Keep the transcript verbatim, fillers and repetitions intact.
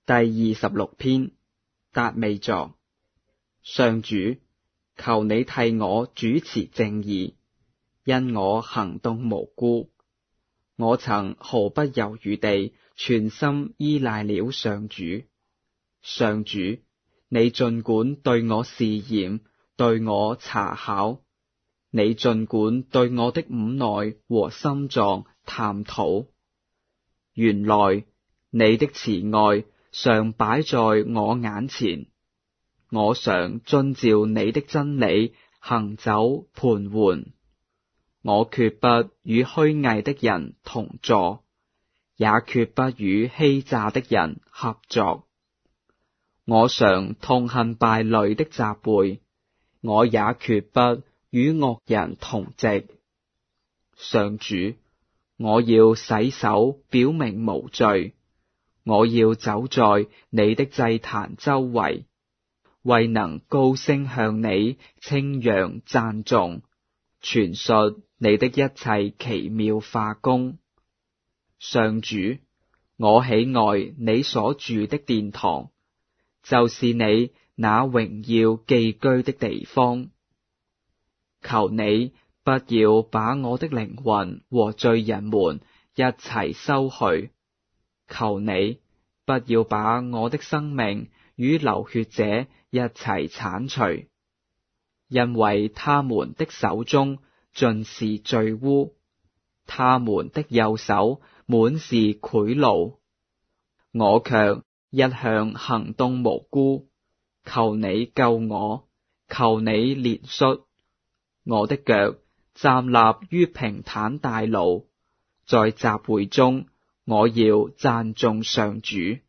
第二十六篇，達味作。上主，求你替我主持正義，因我行動無辜。我曾毫不猶豫地全心依賴了上主。上主，你儘管對我試驗，對我查考，你儘管對我的五內和心臟探討。原來你的慈愛常擺在我眼前，我常遵照你的真理行走盤桓，我決不與虛偽的人同坐，也決不與欺詐的人合作。我常痛恨敗類的集會，我也決不與惡人同席。上主，我要洗手表明無罪，我要走在你的祭壇周圍，為能高聲向你稱揚讚頌，傳述你的一切奇妙化工。上主，我喜愛你所住的殿堂，就是你那榮耀寄居的地方。求你不要把我的靈魂和罪人們一齊收去，求你不要把我的生命與流血者一齊剷除，因為他們的手中盡是罪污，他們的右手滿是賄賂。我卻一向行動無辜，求你救我，求你憐恤。我的腳站立於平坦大路，在集會中，我要讚頌上主。